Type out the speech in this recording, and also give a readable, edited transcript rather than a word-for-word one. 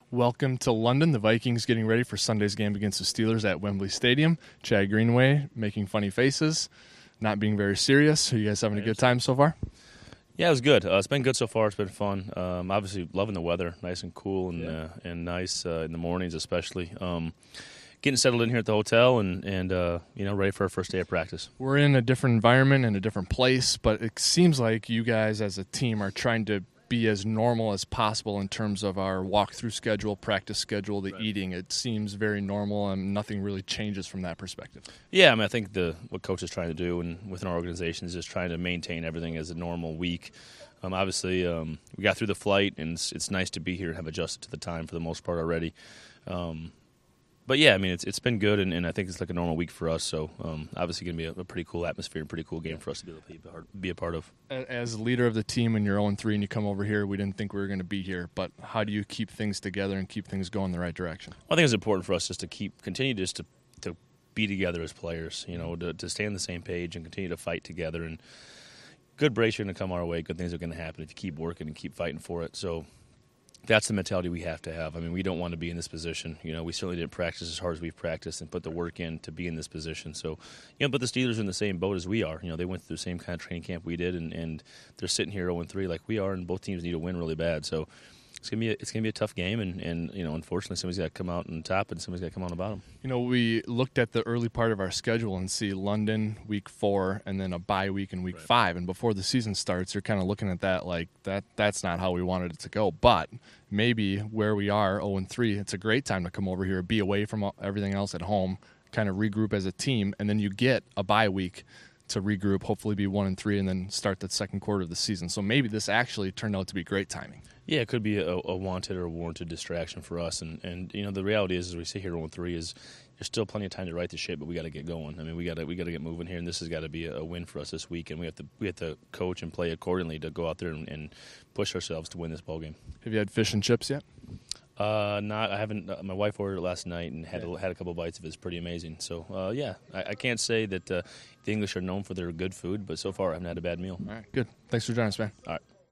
Welcome to London. The Vikings getting ready for Sunday's game against the Steelers at Wembley Stadium. Chad Greenway making funny faces, not being very serious. Are you guys having a good time so far? Yeah, it was good. It's been good so far. It's been fun. Obviously, loving the weather, nice and cool and nice in the mornings, especially. Getting settled in here at the hotel and ready for our first day of practice. We're in a different environment and a different place, but it seems like you guys as a team are trying to be as normal as possible in terms of our walkthrough schedule, practice schedule, the eating. It seems very normal and nothing really changes from that perspective. Yeah, I mean, I think what Coach is trying to do and within our organization is just trying to maintain everything as a normal week. Obviously, we got through the flight, and it's nice to be here and have adjusted to the time for the most part already. But yeah, I mean, it's been good, and I think it's like a normal week for us. So obviously going to be a pretty cool atmosphere and pretty cool game for us to be able to be a part of. As leader of the team and you're 0-3 and you come over here, we didn't think we were going to be here, but how do you keep things together and keep things going the right direction? I think it's important for us just to continue to be together as players, to stay on the same page and continue to fight together. And good breaks are going to come our way. Good things are going to happen if you keep working and keep fighting for it. So that's the mentality we have to have. I mean, we don't want to be in this position. We certainly didn't practice as hard as we've practiced and put the work in to be in this position. So, but the Steelers are in the same boat as we are. They went through the same kind of training camp we did, and they're sitting here 0-3 like we are, and both teams need to win really bad. So it's gonna be a tough game, and unfortunately somebody's got to come out on top and somebody's got to come out on the bottom. We looked at the early part of our schedule and see London week 4 and then a bye week in week 5, and before the season starts you're kind of looking at that like that's not how we wanted it to go. But maybe where we are 0-3, it's a great time to come over here, be away from everything else at home, kind of regroup as a team, and then you get a bye week to regroup, hopefully be 1-3, and then start the second quarter of the season. So maybe this actually turned out to be great timing. Yeah, it could be a wanted or a warranted distraction for us. And the reality is, as we sit here 0-3, is there's still plenty of time to right the ship, but we got to get going. I mean, we got to get moving here, and this has got to be a win for us this week. And we have to coach and play accordingly to go out there and push ourselves to win this ball game. Have you had fish and chips yet? Not. I haven't. My wife ordered it last night and had a couple bites of it. It's pretty amazing. So yeah, I can't say that the English are known for their good food, but so far I haven't had a bad meal. All right, good. Thanks for joining us, man. All right.